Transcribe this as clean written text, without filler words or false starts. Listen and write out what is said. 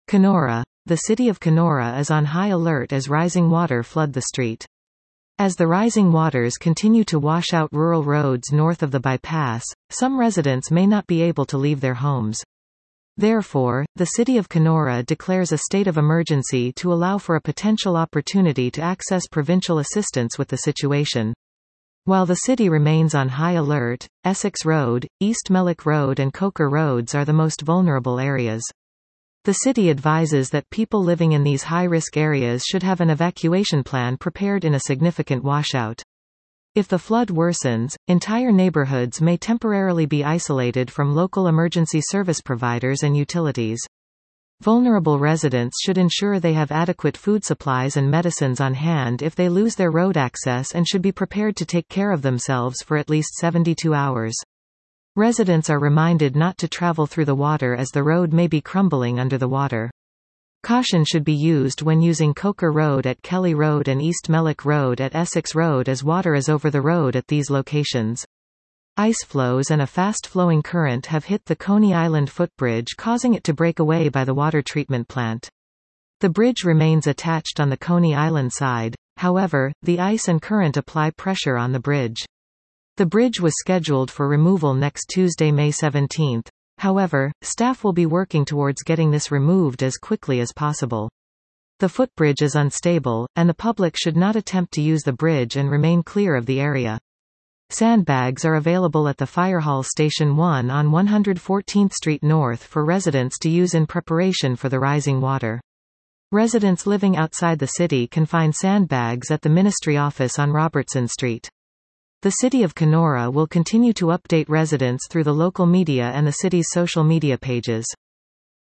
Kenora. The city of Kenora is on high alert as rising water flood the street. As the rising waters continue to wash out rural roads north of the bypass, some residents may not be able to leave their homes. Therefore, the city of Kenora declares a state of emergency to allow for a potential opportunity to access provincial assistance with the situation. While the city remains on high alert, Essex Road, East Mellick Road and Coker Roads are the most vulnerable areas. The city advises that people living in these high-risk areas should have an evacuation plan prepared in a significant washout. If the flood worsens, entire neighborhoods may temporarily be isolated from local emergency service providers and utilities. Vulnerable residents should ensure they have adequate food supplies and medicines on hand if they lose their road access and should be prepared to take care of themselves for at least 72 hours. Residents are reminded not to travel through the water as the road may be crumbling under the water. Caution should be used when using Coker Road at Kelly Road and East Mellick Road at Essex Road as water is over the road at these locations. Ice flows and a fast-flowing current have hit the Coney Island footbridge, causing it to break away by the water treatment plant. The bridge remains attached on the Coney Island side, however, the ice and current apply pressure on the bridge. The bridge was scheduled for removal next Tuesday, May 17. However, staff will be working towards getting this removed as quickly as possible. The footbridge is unstable, and the public should not attempt to use the bridge and remain clear of the area. Sandbags are available at the Firehall Station 1 on 114th Street North for residents to use in preparation for the rising water. Residents living outside the city can find sandbags at the Ministry office on Robertson Street. The city of Kenora will continue to update residents through the local media and the city's social media pages.